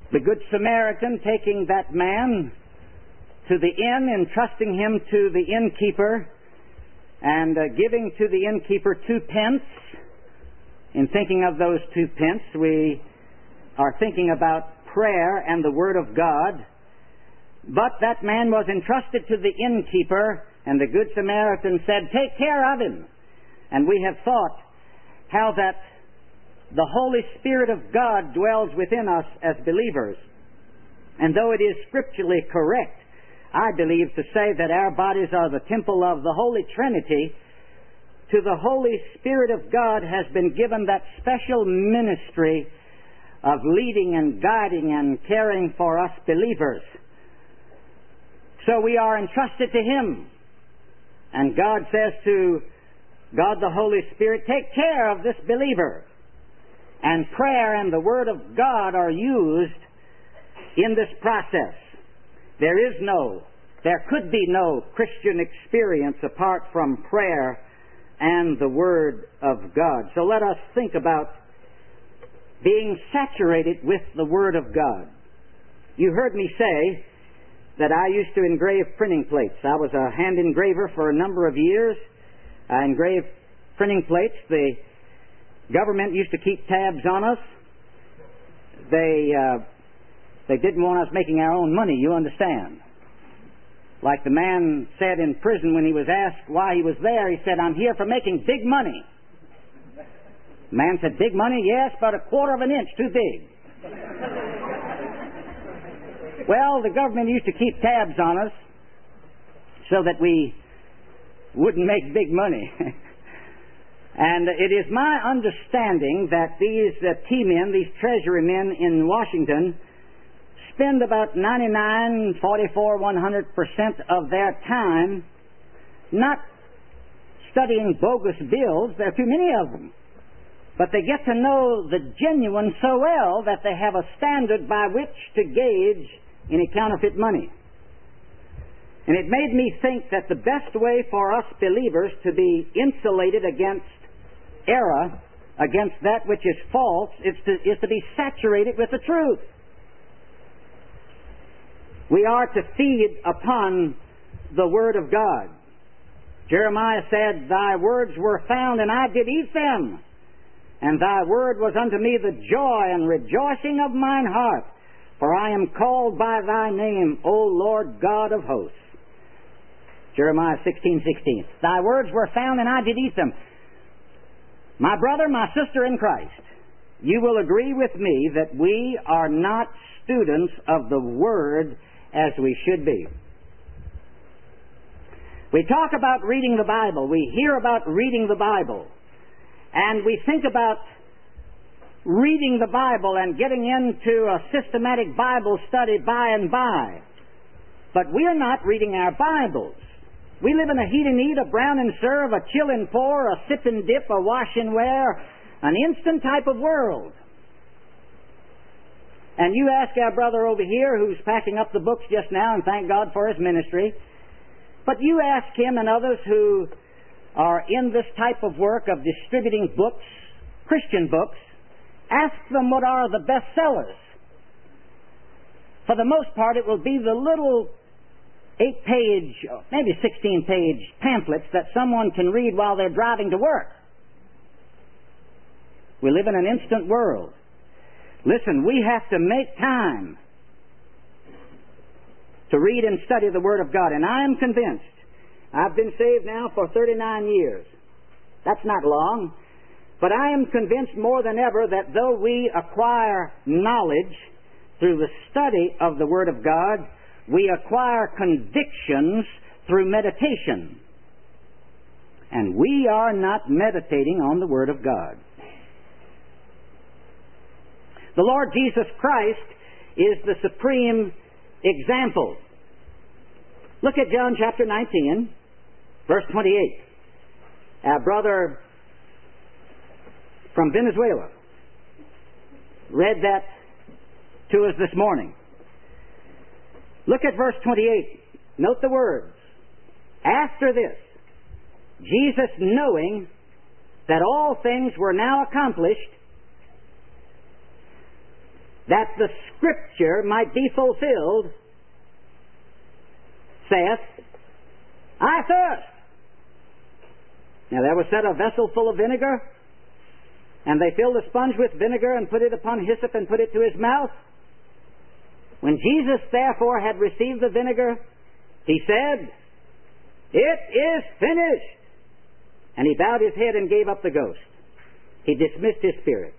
The Good Samaritan taking that man to the inn, entrusting him to the innkeeper, and giving to the innkeeper 2 pence. In thinking of those 2 pence, we are thinking about prayer and the Word of God. But that man was entrusted to the innkeeper, and the Good Samaritan said, "Take care of him." And we have thought how that the Holy Spirit of God dwells within us as believers. And though it is scripturally correct, I believe, to say that our bodies are the temple of the Holy Trinity, to the Holy Spirit of God has been given that special ministry of leading and guiding and caring for us believers. So we are entrusted to Him. And God says to God the Holy Spirit, "Take care of this believer." And prayer and the Word of God are used in this process. There could be no Christian experience apart from prayer and the Word of God. So let us think about being saturated with the Word of God. You heard me say that I used to engrave printing plates. I was a hand engraver for a number of years. I engraved printing plates. The government used to keep tabs on us. They didn't want us making our own money, you understand. Like the man said in prison when he was asked why he was there, he said, "I'm here for making big money." The man said, "Big money? Yes, but 1/4 of an inch too big." Well, the government used to keep tabs on us so that we wouldn't make big money. And it is my understanding that these T-men, these Treasury men in Washington, spend about 99, 44, 100% of their time not studying bogus bills. There are too many of them. But they get to know the genuine so well that they have a standard by which to gauge any counterfeit money. And it made me think that the best way for us believers to be insulated against error, against that which is false, is to be saturated with the truth. We are to feed upon the Word of God. Jeremiah said, "Thy words were found, and I did eat them. And thy word was unto me the joy and rejoicing of mine heart. For I am called by thy name, O Lord God of hosts." Jeremiah 16:16. Thy words were found, and I did eat them. My brother, my sister in Christ, you will agree with me that we are not students of the Word as we should be. We talk about reading the Bible. We hear about reading the Bible. And we think about reading the Bible and getting into a systematic Bible study by and by. But we are not reading our Bibles. We live in a heat and eat, a brown and serve, a chill and pour, a sip and dip, a wash and wear, an instant type of world. And you ask our brother over here who's packing up the books just now, and thank God for his ministry, but you ask him and others who are in this type of work of distributing books, Christian books, ask them what are the best sellers. For the most part, it will be the little 8-page, maybe 16-page pamphlets that someone can read while they're driving to work. We live in an instant world. Listen, we have to make time to read and study the Word of God. And I am convinced, I've been saved now for 39 years. That's not long. But I am convinced more than ever that though we acquire knowledge through the study of the Word of God, we acquire convictions through meditation. And we are not meditating on the Word of God. The Lord Jesus Christ is the supreme example. Look at John chapter 19, verse 28. Our brother from Venezuela read that to us this morning. Look at verse 28. Note the words. After this, Jesus, knowing that all things were now accomplished, that the Scripture might be fulfilled, saith, I thirst. Now there was set a vessel full of vinegar, and they filled a sponge with vinegar and put it upon hyssop and put it to his mouth. When Jesus therefore had received the vinegar, he said, It is finished. And he bowed his head and gave up the ghost. He dismissed his spirit.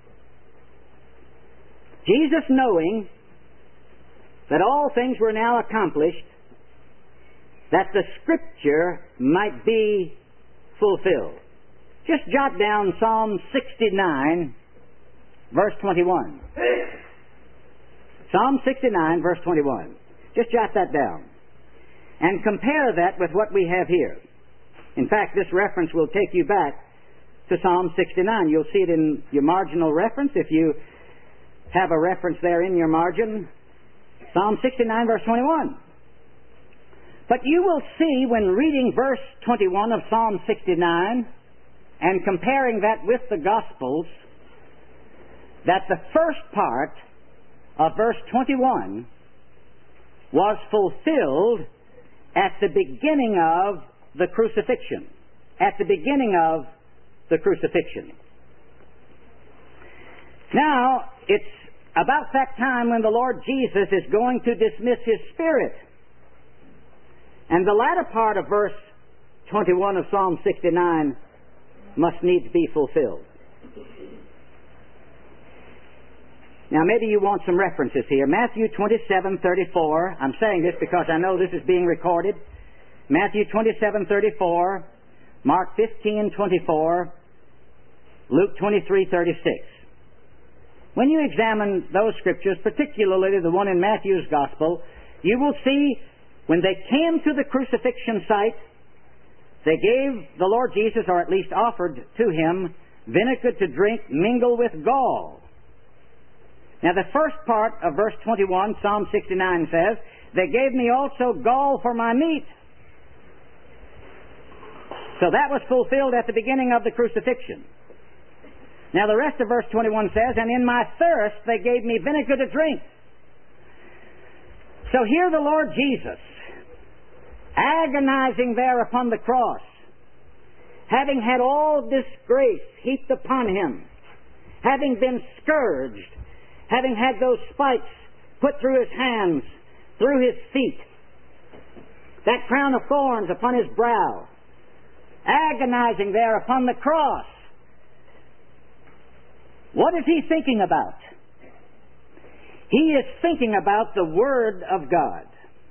Jesus, knowing that all things were now accomplished, that the Scripture might be fulfilled. Just jot down Psalm 69, verse 21. Psalm 69, verse 21. Just jot that down. And compare that with what we have here. In fact, this reference will take you back to Psalm 69. You'll see it in your marginal reference if you have a reference there in your margin. Psalm 69, verse 21. But you will see when reading verse 21 of Psalm 69 and comparing that with the Gospels that the first part of verse 21 was fulfilled at the beginning of the crucifixion. At the beginning of the crucifixion. Now, it's about that time when the Lord Jesus is going to dismiss His Spirit. And the latter part of verse 21 of Psalm 69 must needs be fulfilled. Now, maybe you want some references here. Matthew 27:34. I'm saying this because I know this is being recorded. Matthew 27:34, Mark 15:24, Luke 23:36. When you examine those scriptures, particularly the one in Matthew's Gospel, you will see when they came to the crucifixion site, they gave the Lord Jesus, or at least offered to Him, vinegar to drink mingled with gall. Now the first part of verse 21, Psalm 69 says, They gave me also gall for my meat. So that was fulfilled at the beginning of the crucifixion. Now the rest of verse 21 says, And in my thirst they gave me vinegar to drink. So here the Lord Jesus, agonizing there upon the cross, having had all disgrace heaped upon Him, having been scourged, having had those spikes put through His hands, through His feet, that crown of thorns upon His brow, agonizing there upon the cross. What is He thinking about? He is thinking about the Word of God.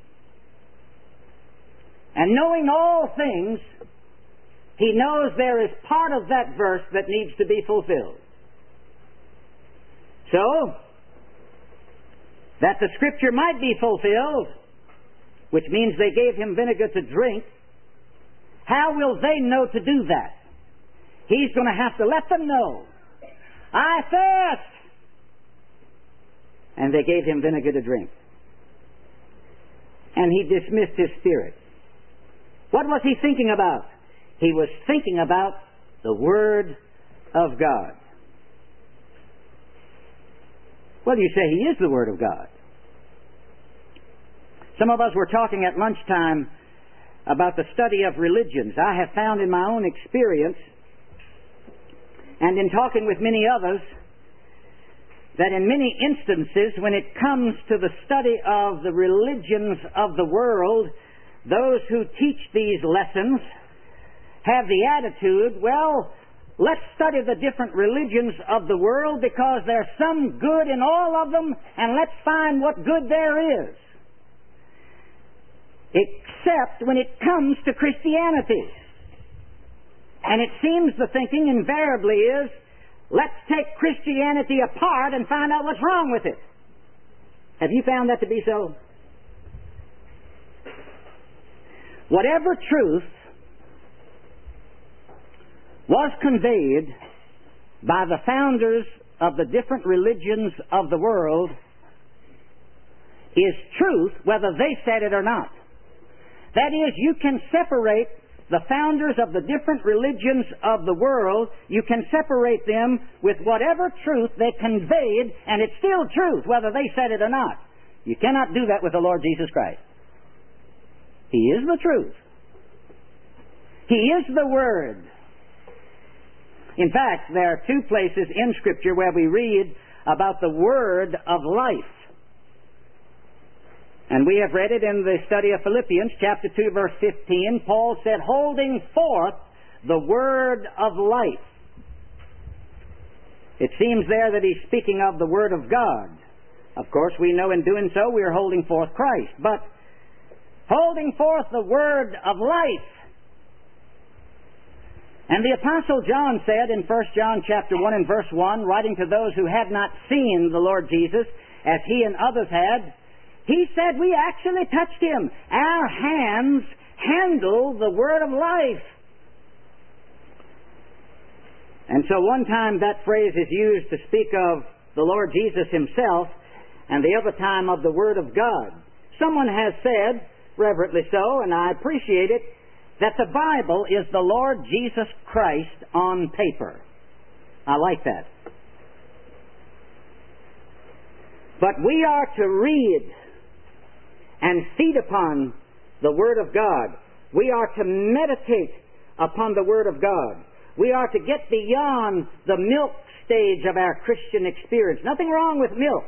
And knowing all things, He knows there is part of that verse that needs to be fulfilled. So, that the Scripture might be fulfilled, which means they gave Him vinegar to drink, how will they know to do that? He's going to have to let them know. I thirst! And they gave Him vinegar to drink. And He dismissed His spirit. What was He thinking about? He was thinking about the Word of God. Well, you say He is the Word of God. Some of us were talking at lunchtime about the study of religions. I have found in my own experience, and in talking with many others, that in many instances, when it comes to the study of the religions of the world, those who teach these lessons have the attitude, well, let's study the different religions of the world because there's some good in all of them, and let's find what good there is. Except when it comes to Christianity. And it seems the thinking invariably is, let's take Christianity apart and find out what's wrong with it. Have you found that to be so? Whatever truth was conveyed by the founders of the different religions of the world is truth whether they said it or not. That is, you can separate the founders of the different religions of the world, you can separate them with whatever truth they conveyed, and it's still truth, whether they said it or not. You cannot do that with the Lord Jesus Christ. He is the truth. He is the Word. In fact, there are two places in Scripture where we read about the Word of life. And we have read it in the study of Philippians, chapter 2, verse 15. Paul said, holding forth the Word of life. It seems there that he's speaking of the Word of God. Of course, we know in doing so we are holding forth Christ. But holding forth the Word of life. And the Apostle John said in 1 John chapter 1 and verse 1, writing to those who had not seen the Lord Jesus, as he and others had, he said, we actually touched him. Our hands handle the Word of life. And so one time that phrase is used to speak of the Lord Jesus himself, and the other time of the Word of God. Someone has said, reverently so, and I appreciate it, that the Bible is the Lord Jesus Christ on paper. I like that. But we are to read and feed upon the Word of God. We are to meditate upon the Word of God. We are to get beyond the milk stage of our Christian experience. Nothing wrong with milk.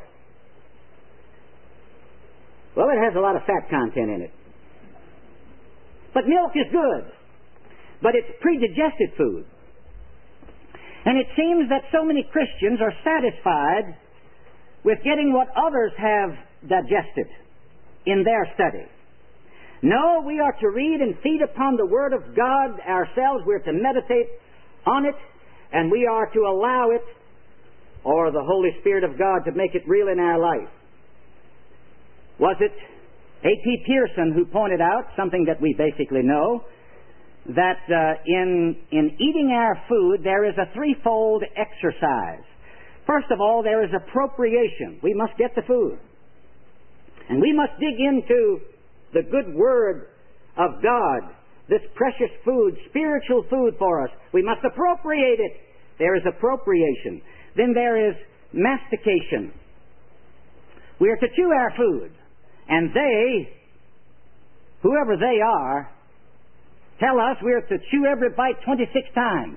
Well, it has a lot of fat content in it. But milk is good. But it's predigested food. And it seems that so many Christians are satisfied with getting what others have digested in their study. No, we are to read and feed upon the Word of God ourselves. We're to meditate on it, and we are to allow it, or the Holy Spirit of God, to make it real in our life. Was it A.T. Pierson who pointed out something that we basically know, that in eating our food there is a threefold exercise. First of all, there is appropriation. We must get the food. And we must dig into the good Word of God, this precious food, spiritual food for us. We must appropriate it. There is appropriation. Then there is mastication. We are to chew our food. And they, whoever they are, tell us we are to chew every bite 26 times.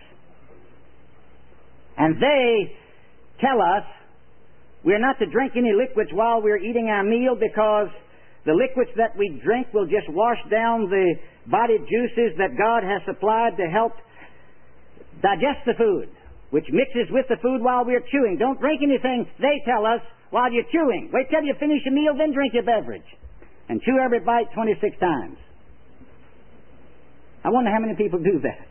And they tell us we're not to drink any liquids while we're eating our meal, because the liquids that we drink will just wash down the body juices that God has supplied to help digest the food, which mixes with the food while we're chewing. Don't drink anything, they tell us, while you're chewing. Wait till you finish your meal, then drink your beverage. And chew every bite 26 times. I wonder how many people do that.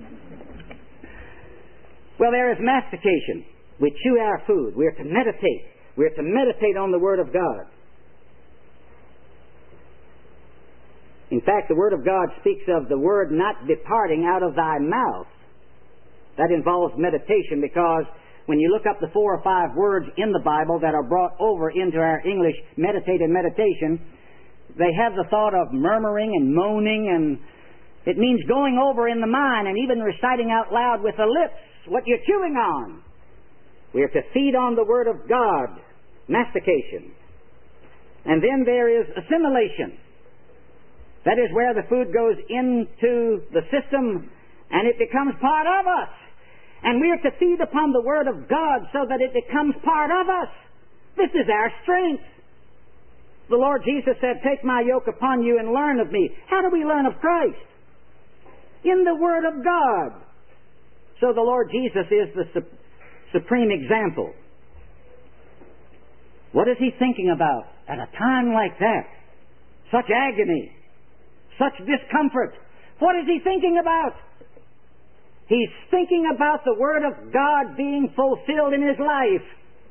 Well, there is mastication. We chew our food. We are to meditate. We are to meditate on the Word of God. In fact, the Word of God speaks of the Word not departing out of thy mouth. That involves meditation, because when you look up the 4 or 5 words in the Bible that are brought over into our English meditate and meditation, they have the thought of murmuring and moaning, and it means going over in the mind and even reciting out loud with the lips what you're chewing on. We are to feed on the Word of God, mastication. And then there is assimilation. That is where the food goes into the system and it becomes part of us. And we are to feed upon the Word of God so that it becomes part of us. This is our strength. The Lord Jesus said, take my yoke upon you and learn of me. How do we learn of Christ? In the Word of God. So the Lord Jesus is the supreme example. What is He thinking about at a time like that? Such agony, such discomfort. What is He thinking about? He's thinking about the Word of God being fulfilled in His life.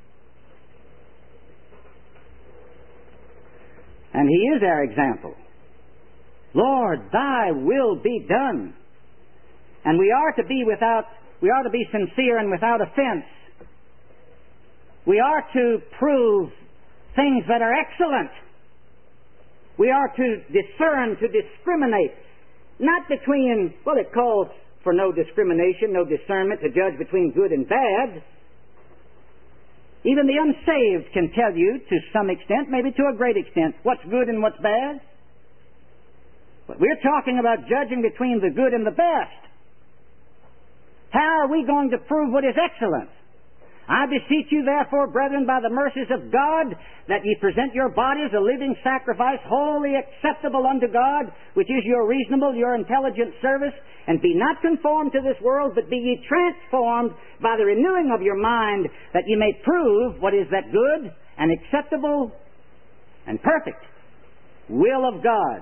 And He is our example. Lord, Thy will be done. And we are to be sincere and without offense. We are to prove things that are excellent. We are to discern, to discriminate, Not between, well, it calls for no discrimination, no discernment to judge between good and bad. Even the unsaved can tell you to some extent, maybe to a great extent, what's good and what's bad. But we're talking about judging between the good and the best. How are we going to prove what is excellent? I beseech you, therefore, brethren, by the mercies of God, that ye present your bodies a living sacrifice, wholly acceptable unto God, which is your reasonable, your intelligent service, and be not conformed to this world, but be ye transformed by the renewing of your mind, that ye may prove what is that good and acceptable and perfect will of God.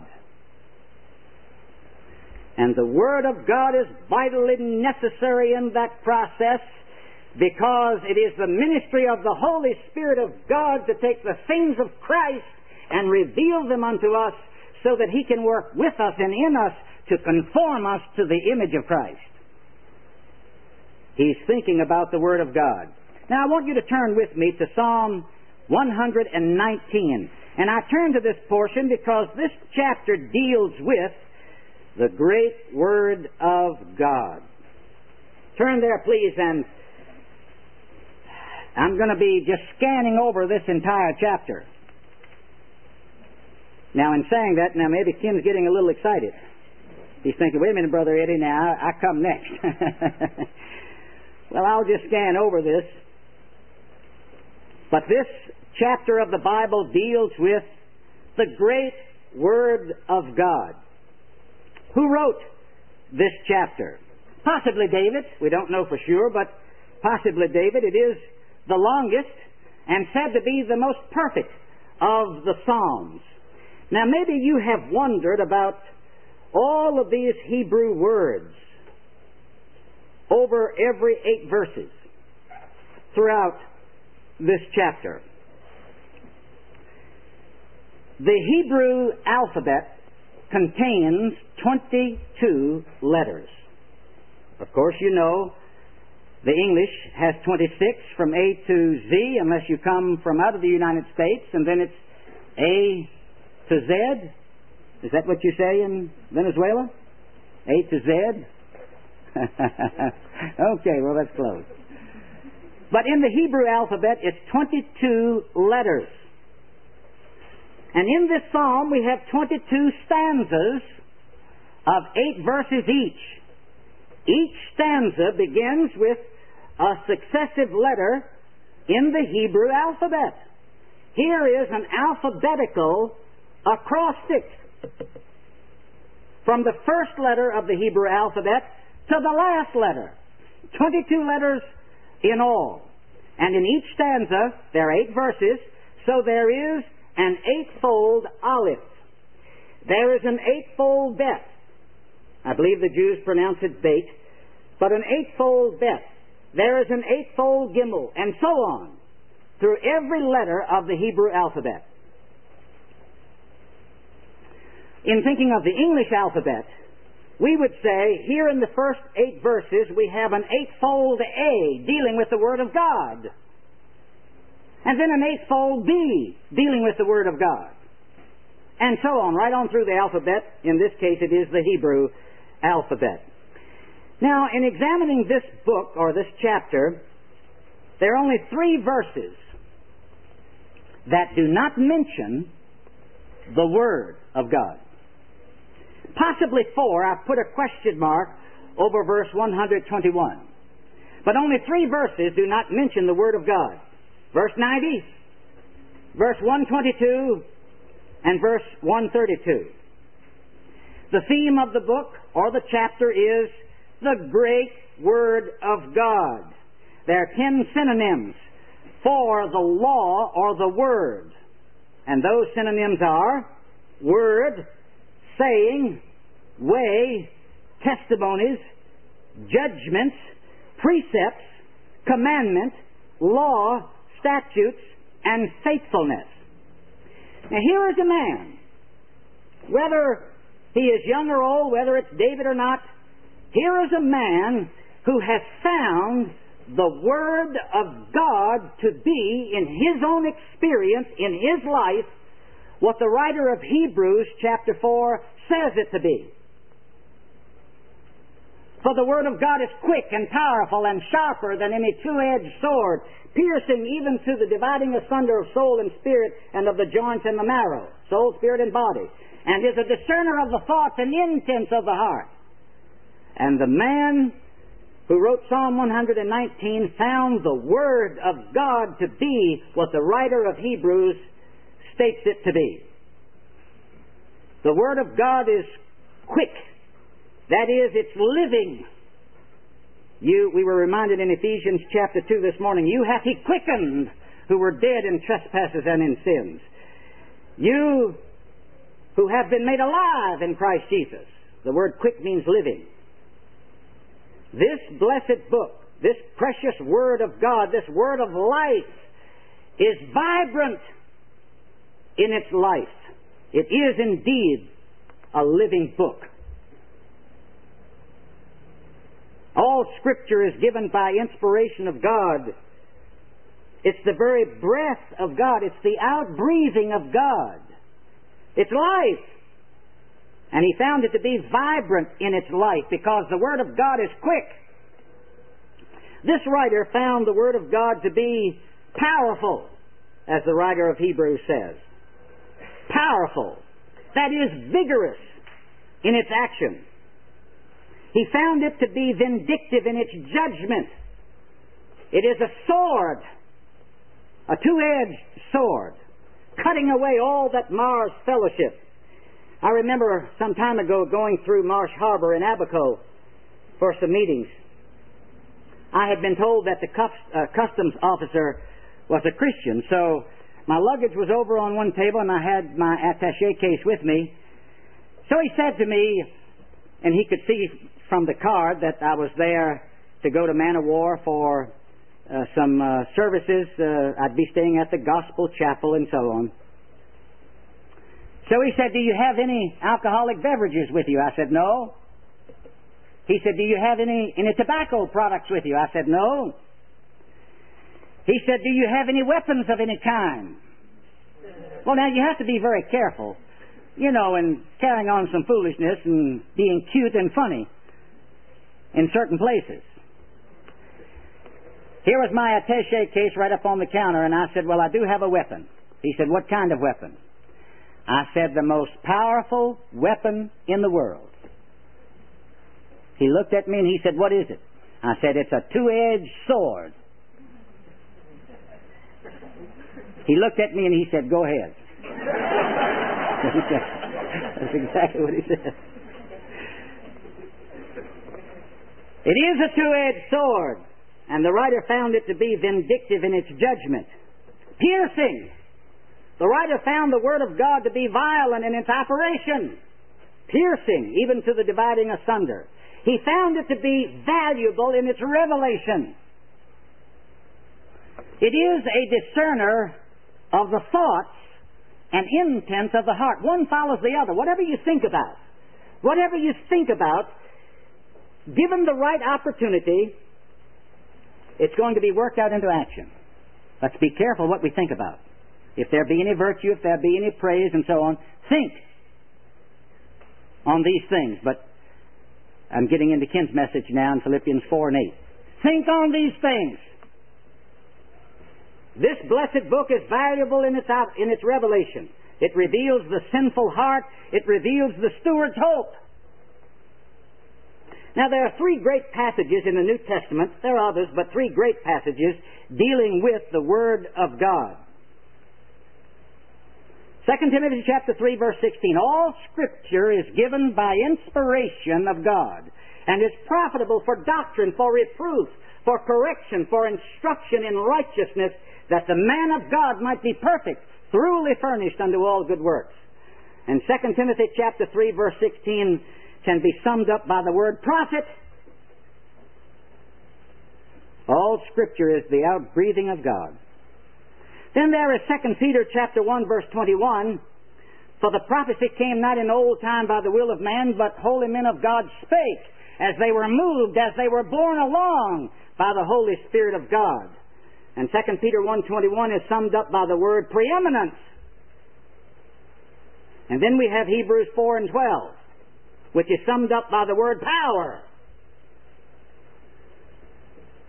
And the Word of God is vitally necessary in that process, because it is the ministry of the Holy Spirit of God to take the things of Christ and reveal them unto us so that He can work with us and in us to conform us to the image of Christ. He's thinking about the Word of God. Now I want you to turn with me to Psalm 119. And I turn to this portion because this chapter deals with the great Word of God. Turn there, please, and I'm going to be just scanning over this entire chapter. Now, in saying that, now maybe Kim's getting a little excited. He's thinking, wait a minute, Brother Eddie, now I come next. Well, I'll just scan over this. But this chapter of the Bible deals with the great Word of God. Who wrote this chapter? Possibly David. We don't know for sure, but possibly David. It is the longest and said to be the most perfect of the Psalms. Now, maybe you have wondered about all of these Hebrew words over every 8 verses throughout this chapter. The Hebrew alphabet contains 22 letters. Of course, you know the English has 26 from A to Z, unless you come from out of the United States, and then it's A to Z. Is that what you say in Venezuela? A to Z? Okay, well, that's close. But in the Hebrew alphabet, it's 22 letters. And in this psalm, we have 22 stanzas of 8 verses each. Each stanza begins with a successive letter in the Hebrew alphabet. Here is an alphabetical acrostic from the first letter of the Hebrew alphabet to the last letter. 22 letters in all. And in each stanza, there are 8 verses, so there is an 8-fold aleph. There is an 8-fold bet. I believe the Jews pronounce it bait, but an 8-fold bet. There is an 8-fold gimel, and so on, through every letter of the Hebrew alphabet. In thinking of the English alphabet, we would say here in the first 8 verses we have an 8-fold A dealing with the Word of God. And then an 8-fold B dealing with the Word of God. And so on, right on through the alphabet. In this case it is the Hebrew alphabet. Now, in examining this book, or this chapter, there are only 3 verses that do not mention the Word of God. Possibly 4. I've put a question mark over verse 121. But only 3 verses do not mention the Word of God. Verse 90, verse 122, and verse 132. The theme of the book, or the chapter, is the great Word of God. There are 10 synonyms for the law or the Word. And those synonyms are Word, saying, way, testimonies, judgments, precepts, commandment, law, statutes, and faithfulness. Now here is a man, whether he is young or old, whether it's David or not, here is a man who has found the Word of God to be, in his own experience, in his life, what the writer of Hebrews chapter 4 says it to be. For the Word of God is quick and powerful and sharper than any two-edged sword, piercing even to the dividing asunder of soul and spirit, and of the joints and the marrow, soul, spirit, and body, and is a discerner of the thoughts and intents of the heart. And the man who wrote Psalm 119 found the Word of God to be what the writer of Hebrews states it to be. The Word of God is quick. That is, it's living. We were reminded in Ephesians chapter 2 this morning, you hath He quickened who were dead in trespasses and in sins. You who have been made alive in Christ Jesus. The word quick means living. This blessed book, this precious Word of God, this Word of life, is vibrant in its life. It is indeed a living book. All Scripture is given by inspiration of God. It's the very breath of God. It's the outbreathing of God. It's life. And He found it to be vibrant in its life because the Word of God is quick. This writer found the Word of God to be powerful, as the writer of Hebrews says. Powerful. That is, vigorous in its action. He found it to be vindictive in its judgment. It is a sword, a two-edged sword, cutting away all that mars fellowship. I remember some time ago going through Marsh Harbor in Abaco for some meetings. I had been told that the customs officer was a Christian, so my luggage was over on one table and I had my attaché case with me. So he said to me, and he could see from the card that I was there to go to Man of War for some services. I'd be staying at the Gospel Chapel and so on. So he said, do you have any alcoholic beverages with you? I said, no. He said, do you have any tobacco products with you? I said, no. He said, do you have any weapons of any kind? Well, now, you have to be very careful, in carrying on some foolishness and being cute and funny in certain places. Here was my attaché case right up on the counter, and I said, well, I do have a weapon. He said, what kind of weapon? I said, the most powerful weapon in the world. He looked at me and he said, what is it? I said, it's a two-edged sword. He looked at me and he said, go ahead. That's exactly what he said. It is a two-edged sword, and the writer found it to be vindictive in its judgment. Piercing. The writer found the Word of God to be violent in its operation. Piercing, even to the dividing asunder. He found it to be valuable in its revelation. It is a discerner of the thoughts and intents of the heart. One follows the other. Whatever you think about, given the right opportunity, it's going to be worked out into action. Let's be careful what we think about. If there be any virtue, if there be any praise, and so on, think on these things. But I'm getting into Ken's message now in Philippians 4 and 8. Think on these things. This blessed book is valuable in its revelation. It reveals the sinful heart. It reveals the steward's hope. Now, there are three great passages in the New Testament. There are others, but three great passages dealing with the Word of God. 2 Timothy chapter 3, verse 16. All Scripture is given by inspiration of God, and is profitable for doctrine, for reproof, for correction, for instruction in righteousness, that the man of God might be perfect, thoroughly furnished unto all good works. And 2 Timothy chapter 3, verse 16 can be summed up by the word prophet. All Scripture is the outbreathing of God. Then there is 2 Peter chapter 1, verse 21. For the prophecy came not in old time by the will of man, but holy men of God spake, as they were moved, as they were borne along by the Holy Spirit of God. And 2 Peter 1:21 is summed up by the word preeminence. And then we have Hebrews 4 and 12, which is summed up by the word power.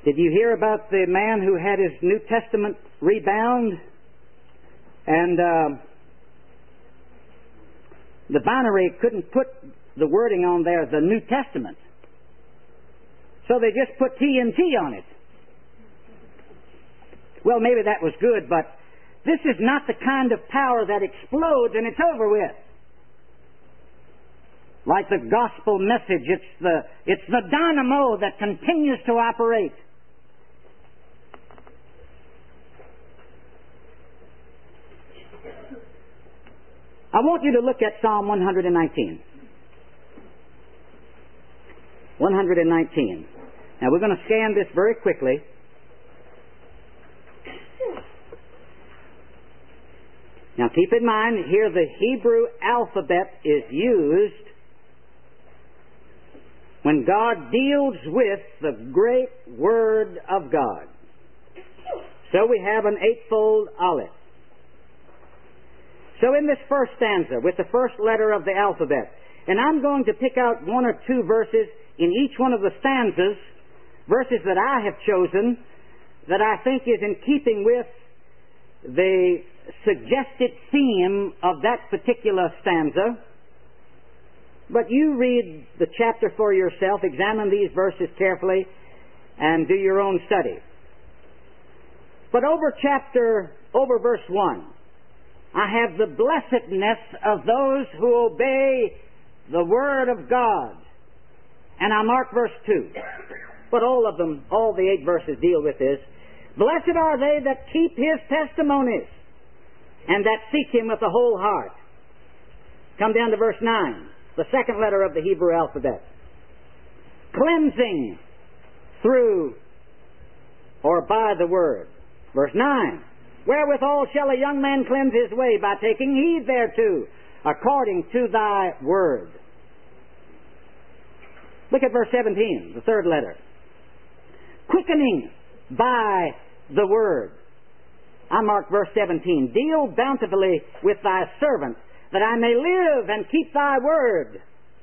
Did you hear about the man who had his New Testament rebound? And the binary couldn't put the wording on there, the New Testament. So they just put TNT on it. Well, maybe that was good, but this is not the kind of power that explodes and it's over with. Like the gospel message, it's the dynamo that continues to operate. I want you to look at Psalm 119. 119. Now we're going to scan this very quickly. Now keep in mind, here the Hebrew alphabet is used when God deals with the great Word of God. So we have an eightfold Aleph. So in this first stanza, with the first letter of the alphabet, and I'm going to pick out one or two verses in each one of the stanzas, verses that I have chosen, that I think is in keeping with the suggested theme of that particular stanza. But you read the chapter for yourself, examine these verses carefully, and do your own study. But over verse 1, I have the blessedness of those who obey the Word of God. And I mark verse 2. But all of them, all the 8 verses deal with this. Blessed are they that keep His testimonies and that seek Him with the whole heart. Come down to verse 9, the second letter of the Hebrew alphabet. Cleansing through or by the Word. Verse 9. Wherewithal shall a young man cleanse his way? By taking heed thereto, according to thy word. Look at verse 17, the third letter. Quickening by the word. I mark verse 17. Deal bountifully with thy servant, that I may live and keep thy word.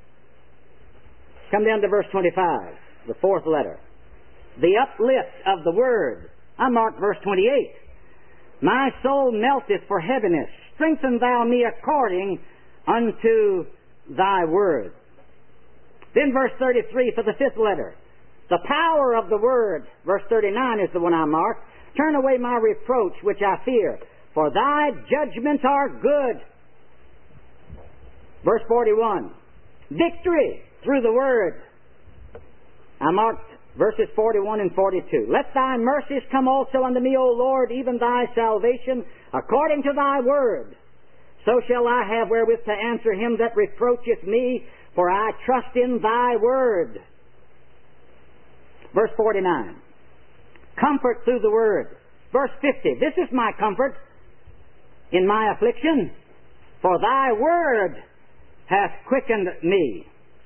Come down to verse 25, the fourth letter. The uplift of the word. I mark verse 28. My soul melteth for heaviness. Strengthen thou me according unto thy word. Then verse 33 for the fifth letter. The power of the word. Verse 39 is the one I marked. Turn away my reproach which I fear, for thy judgments are good. Verse 41. Victory through the word. I marked verses 41 and 42. Let thy mercies come also unto me, O Lord, even thy salvation, according to thy word. So shall I have wherewith to answer him that reproacheth me, for I trust in thy word. Verse 49. Comfort through the word. Verse 50. This is my comfort in my affliction, for thy word hath quickened me.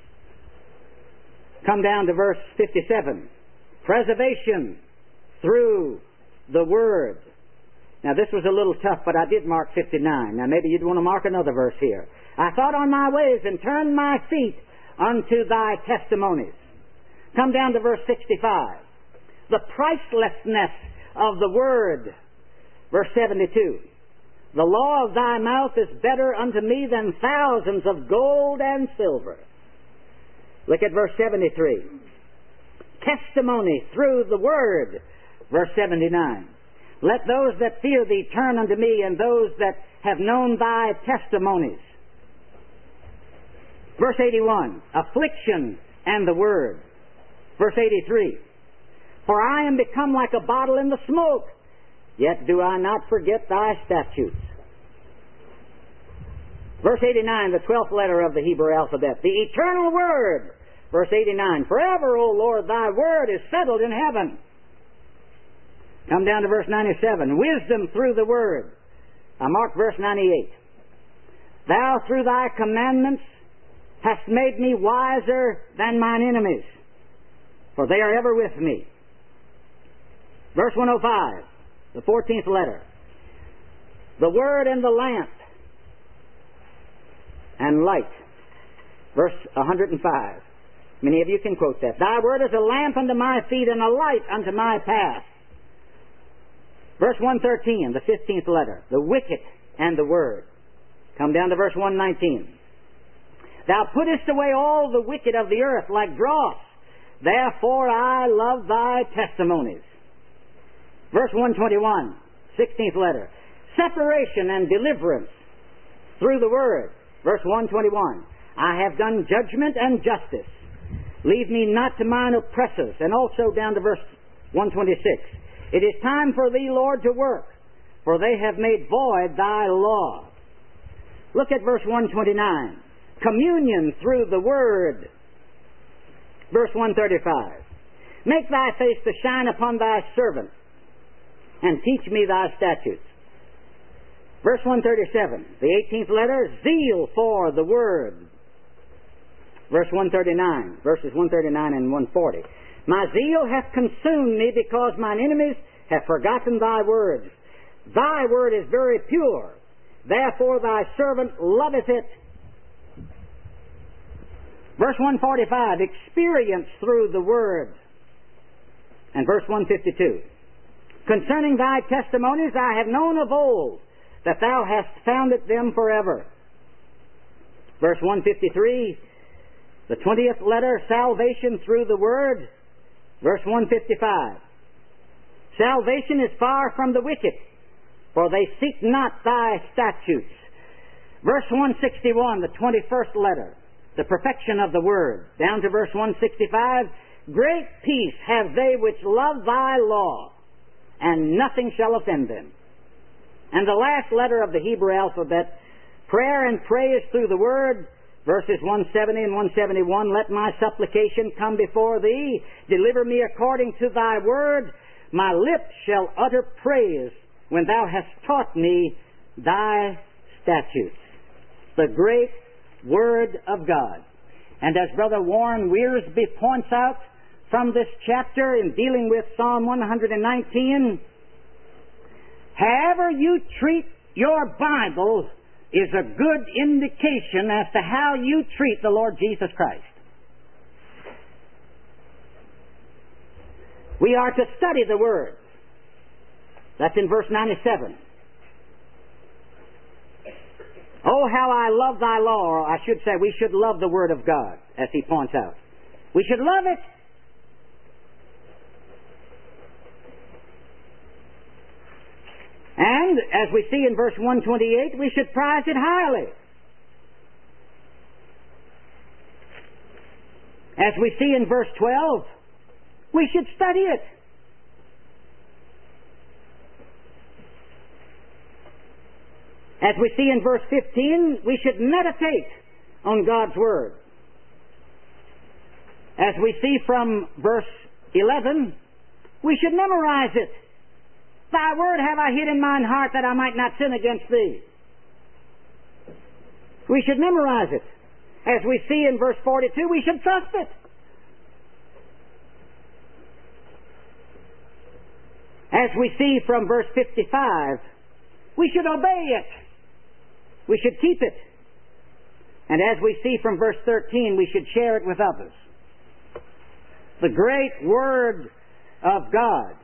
Come down to verse 57. Preservation through the Word. Now this was a little tough, but I did mark 59. Now maybe you'd want to mark another verse here. I thought on my ways and turned my feet unto thy testimonies. Come down to verse 65. The pricelessness of the Word. Verse 72. The law of thy mouth is better unto me than thousands of gold and silver. Look at verse 73. Testimony through the word. Verse 79. Let those that fear thee turn unto me, and those that have known thy testimonies. Verse 81. Affliction and the word. Verse 83. For I am become like a bottle in the smoke, yet do I not forget thy statutes. Verse 89, the 12th letter of the Hebrew alphabet. The eternal word. Verse 89. Forever, O Lord, thy word is settled in heaven. Come down to verse 97. Wisdom through the word. I mark verse 98. Thou through thy commandments hast made me wiser than mine enemies, for they are ever with me. Verse 105, the 14th letter. The word and the lamp and light. Verse 105. Many of you can quote that. Thy word is a lamp unto my feet and a light unto my path. Verse 113, the 15th letter. The wicked and the word. Come down to verse 119. Thou puttest away all the wicked of the earth like dross. Therefore I love thy testimonies. Verse 121, 16th letter. Separation and deliverance through the word. Verse 121. I have done judgment and justice. Leave me not to mine oppressors. And also down to verse 126. It is time for thee, Lord, to work, for they have made void thy law. Look at verse 129. Communion through the word. Verse 135. Make thy face to shine upon thy servant, and teach me thy statutes. Verse 137, the 18th letter, zeal for the word. Verse 139, verses 139 and 140. My zeal hath consumed me because mine enemies have forgotten thy words. Thy word is very pure, therefore thy servant loveth it. Verse 145, experience through the word. And verse 152, concerning thy testimonies I have known of old, that thou hast founded them forever. Verse 153, the 20th letter, salvation through the word. Verse 155, salvation is far from the wicked, for they seek not thy statutes. Verse 161, the 21st letter, the perfection of the word. Down to verse 165, great peace have they which love thy law, and nothing shall offend them. And the last letter of the Hebrew alphabet, prayer and praise through the word, verses 170 and 171, let my supplication come before thee, deliver me according to thy word, my lips shall utter praise when thou hast taught me thy statutes. The great word of God. And as Brother Warren Wiersbe points out from this chapter in dealing with Psalm 119, however you treat your Bible is a good indication as to how you treat the Lord Jesus Christ. We are to study the Word. That's in verse 97. Oh, how I love thy law, or I should say we should love the Word of God, as he points out. We should love it. And, as we see in verse 128, we should prize it highly. As we see in verse 12, we should study it. As we see in verse 15, we should meditate on God's Word. As we see from verse 11, we should memorize it. Thy word have I hid in mine heart that I might not sin against thee. We should memorize it. As we see in verse 42, we should trust it. As we see from verse 55, we should obey it. We should keep it. And as we see from verse 13, we should share it with others. The great Word of God.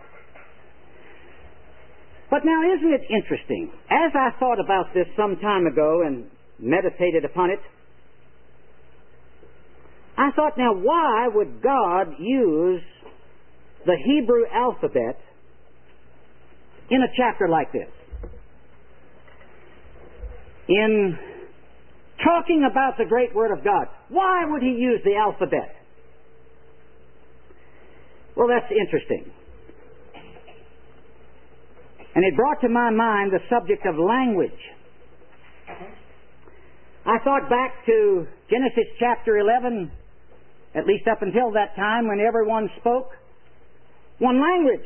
But now, isn't it interesting? As I thought about this some time ago and meditated upon it, I thought, now, why would God use the Hebrew alphabet in a chapter like this? In talking about the great Word of God, why would He use the alphabet? Well, that's interesting. And it brought to my mind the subject of language. I thought back to Genesis chapter 11, at least up until that time when everyone spoke one language.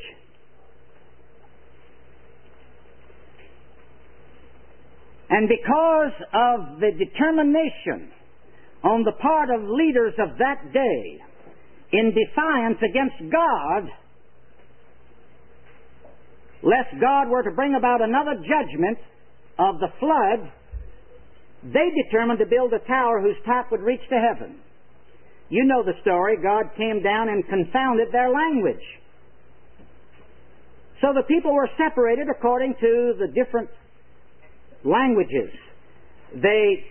And because of the determination on the part of leaders of that day in defiance against God, lest God were to bring about another judgment of the flood, they determined to build a tower whose top would reach to heaven. you know the story. God came down and confounded their language. So the people were separated according to the different languages. They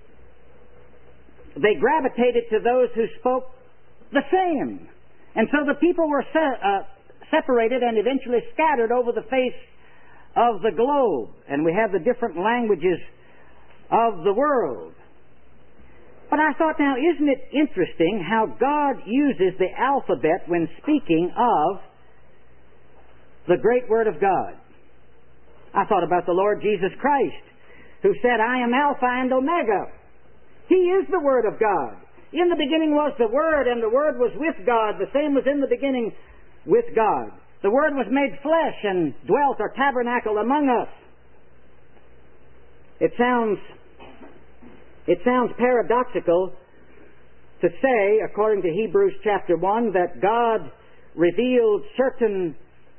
gravitated to those who spoke the same. And so the people were separated and eventually scattered over the face of the globe. And we have the different languages of the world. But I thought, now, isn't it interesting how God uses the alphabet when speaking of the great Word of God? I thought about the Lord Jesus Christ, who said, I am Alpha and Omega. He is the Word of God. In the beginning was the Word, and the Word was with God. The same was in the beginning with God. The Word was made flesh and dwelt or tabernacled among us. It sounds paradoxical to say, according to Hebrews chapter 1, that God revealed certain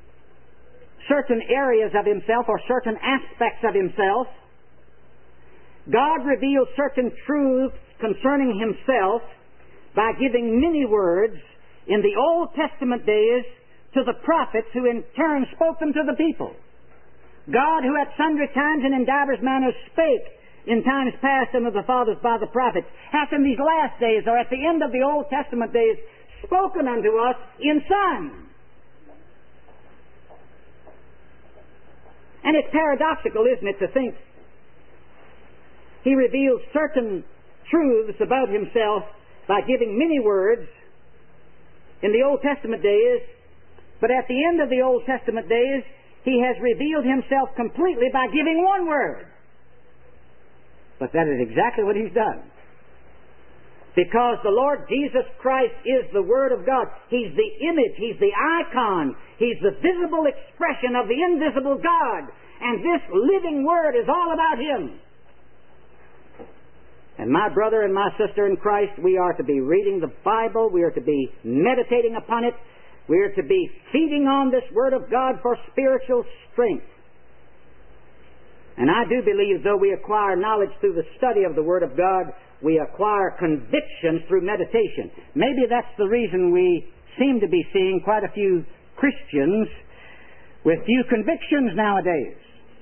areas of Himself or certain aspects of Himself. God revealed certain truths concerning Himself by giving many words in the Old Testament days to the prophets, who in turn spoke them to the people. God, who at sundry times and in divers manners spake in times past unto the fathers by the prophets, hath in these last days, or at the end of the Old Testament days, spoken unto us in Son. And it's paradoxical, isn't it, to think He reveals certain truths about Himself by giving many words in the Old Testament days, but at the end of the Old Testament days, He has revealed Himself completely by giving one word. But that is exactly what He's done. Because the Lord Jesus Christ is the Word of God. He's the image. He's the icon. He's the visible expression of the invisible God. And this living Word is all about Him. And my brother and my sister in Christ, we are to be reading the Bible. We are to be meditating upon it. We are to be feeding on this Word of God for spiritual strength. And I do believe, though we acquire knowledge through the study of the Word of God, we acquire convictions through meditation. Maybe that's the reason we seem to be seeing quite a few Christians with few convictions nowadays.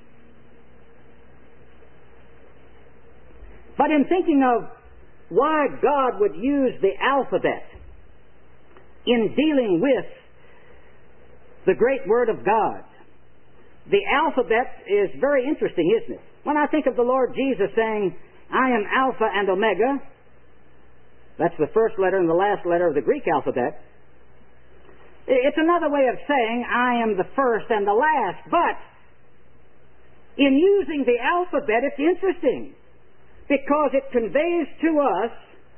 But in thinking of why God would use the alphabet in dealing with the great Word of God, the alphabet is very interesting, isn't it? When I think of the Lord Jesus saying, I am Alpha and Omega, that's the first letter and the last letter of the Greek alphabet. It's another way of saying, I am the first and the last. But in using the alphabet, it's interesting, because it conveys to us,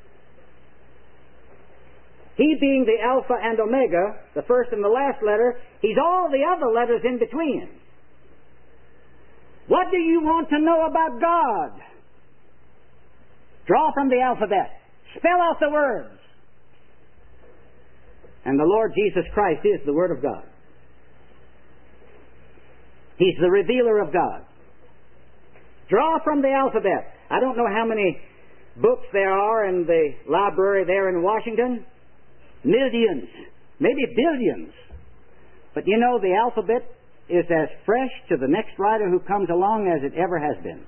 He being the Alpha and Omega, the first and the last letter, He's all the other letters in between. What do you want to know about God? Draw from the alphabet. Spell out the words. And the Lord Jesus Christ is the Word of God. He's the revealer of God. Draw from the alphabet. I don't know how many books there are in the library there in Washington. Millions. Maybe billions. But you know, the alphabet is as fresh to the next writer who comes along as it ever has been.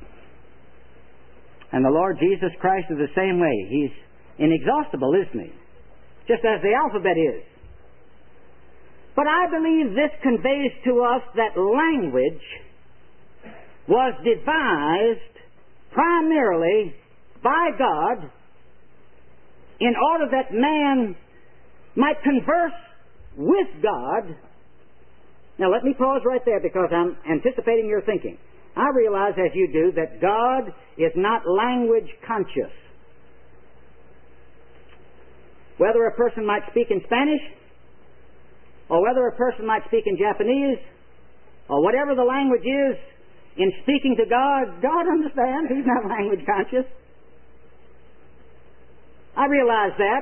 And the Lord Jesus Christ is the same way. He's inexhaustible, isn't He? Just as the alphabet is. But I believe this conveys to us that language was devised primarily by God in order that man might converse with God. Now let me pause right there, because I'm anticipating your thinking. I realize, as you do, that God is not language conscious. Whether a person might speak in Spanish, or whether a person might speak in Japanese, or whatever the language is, in speaking to God, God understands. He's not language conscious. I realize that.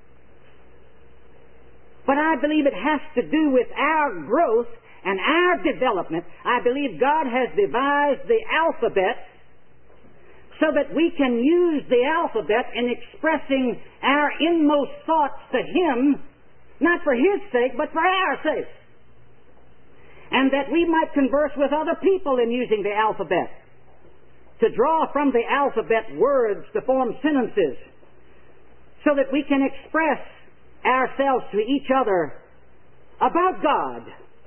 But I believe it has to do with our growth and our development. I believe God has devised the alphabet so that we can use the alphabet in expressing our inmost thoughts to Him, not for His sake, but for our sake. And that we might converse with other people in using the alphabet, to draw from the alphabet words to form sentences, so that we can express ourselves to each other about God.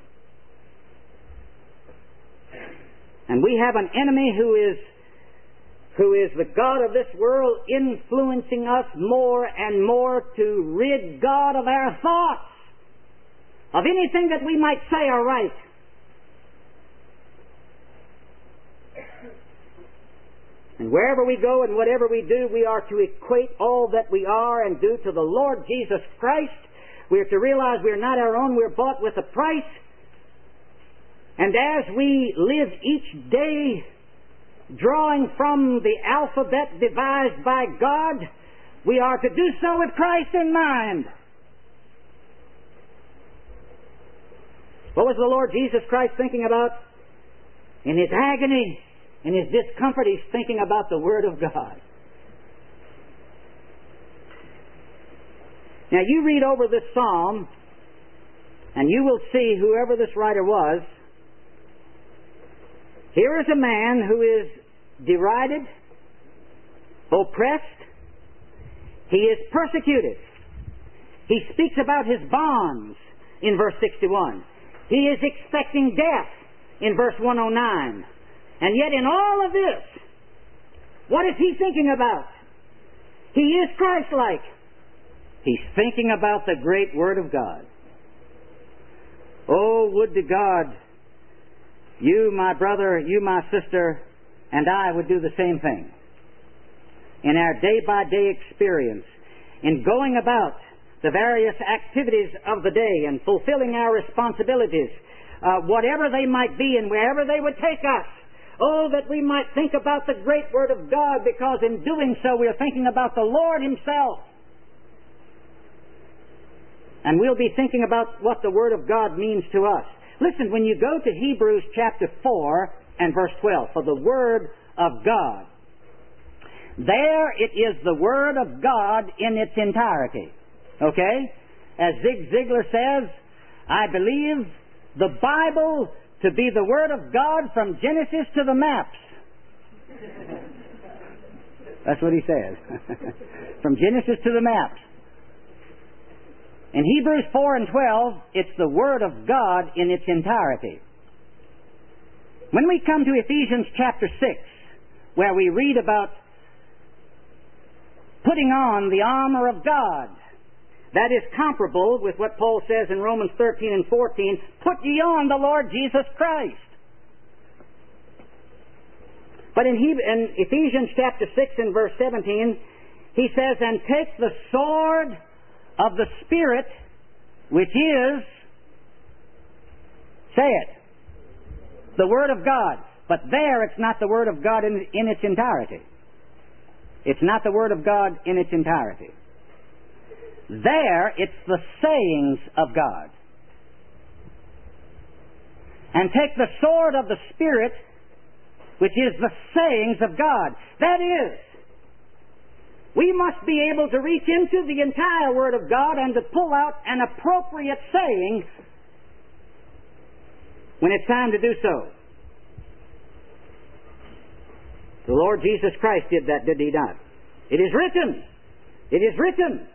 And we have an enemy who is the God of this world, influencing us more and more to rid God of our thoughts, of anything that we might say or write. And wherever we go and whatever we do, we are to equate all that we are and do to the Lord Jesus Christ. We are to realize we are not our own, we're bought with a price. And as we live each day drawing from the alphabet devised by God, we are to do so with Christ in mind. What was the Lord Jesus Christ thinking about? In His agony, in His discomfort, He's thinking about the Word of God. Now you read over this psalm, and you will see whoever this writer was. Here is a man who is derided, oppressed. He is persecuted. He speaks about his bonds in verse 61. He is expecting death in verse 109. And yet in all of this, what is he thinking about? He is Christ-like. He's thinking about the great Word of God. Oh, would to God you, my brother, you, my sister, and I would do the same thing. In our day-by-day experience, in going about the various activities of the day and fulfilling our responsibilities, whatever they might be and wherever they would take us, oh, that we might think about the great Word of God, because in doing so we are thinking about the Lord Himself. And we'll be thinking about what the Word of God means to us. Listen, when you go to Hebrews chapter 4 and verse 12, for the Word of God, there it is the Word of God in its entirety. Okay? As Zig Ziglar says, I believe the Bible to be the Word of God from Genesis to the maps. That's what he says. From Genesis to the maps. In Hebrews 4 and 12, it's the Word of God in its entirety. When we come to Ephesians chapter 6, where we read about putting on the armor of God, that is comparable with what Paul says in Romans 13 and 14, put ye on the Lord Jesus Christ. But in Ephesians chapter 6 and verse 17, he says, and take the sword of the Spirit, which is, say it, the Word of God. But there it's not the Word of God in its entirety. It's not the Word of God in its entirety. There it's the sayings of God. And take the sword of the Spirit, which is the sayings of God. That is, we must be able to reach into the entire Word of God and to pull out an appropriate saying when it's time to do so. The Lord Jesus Christ did that, did He not? It is written. It is written.